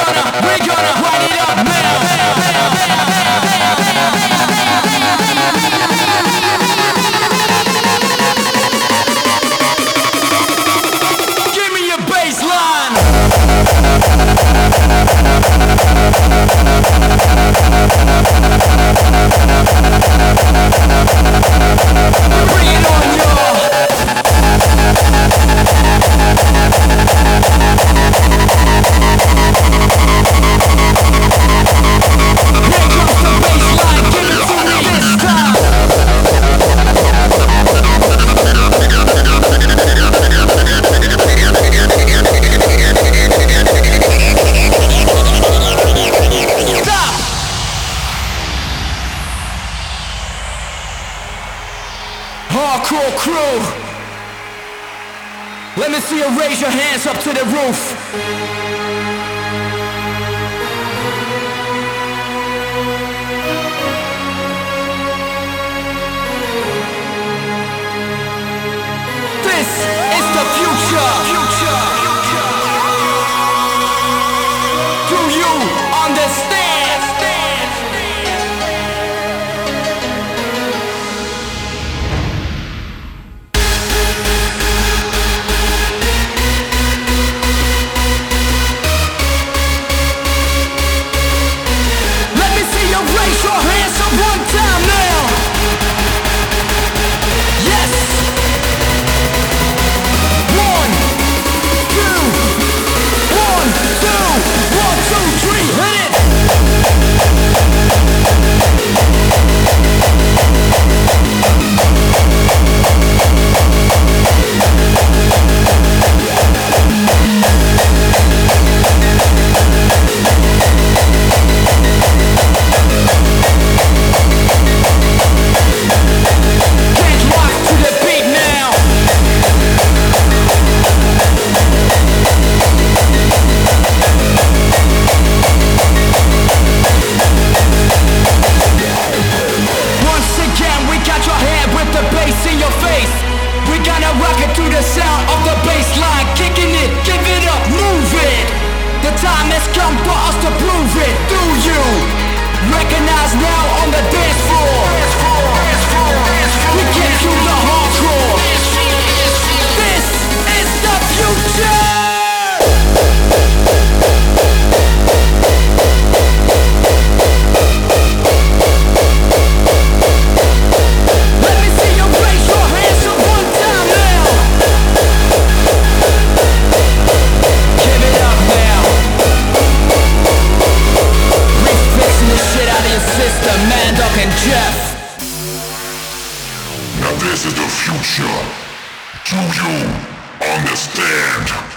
gonna light it up now. Give me your bass line. Bring it on, y'all. Here comes the bass line. Give it to me this time. Stop. Hardcore crew, let me see you raise your hands up to the roof. This is the future. Do you understand? Let me see you raise your hands up one time now. Yes. 1, 2, 1, 2, 1, 2, 3, hit it! Get locked to the beat now! Once again, we got your head with the bass in your face. We gonna rock it to the sound of the bass line. Kicking it, give it up, move it. The time has come for us to prove it. Do you recognize now on the dance floor? We get to the hardcore. This is the future. Let me see you raise your hands up one time now. Give it up now. Refixing the shit out of your system, Manduck and Jeff. Now this is the future. Do you understand?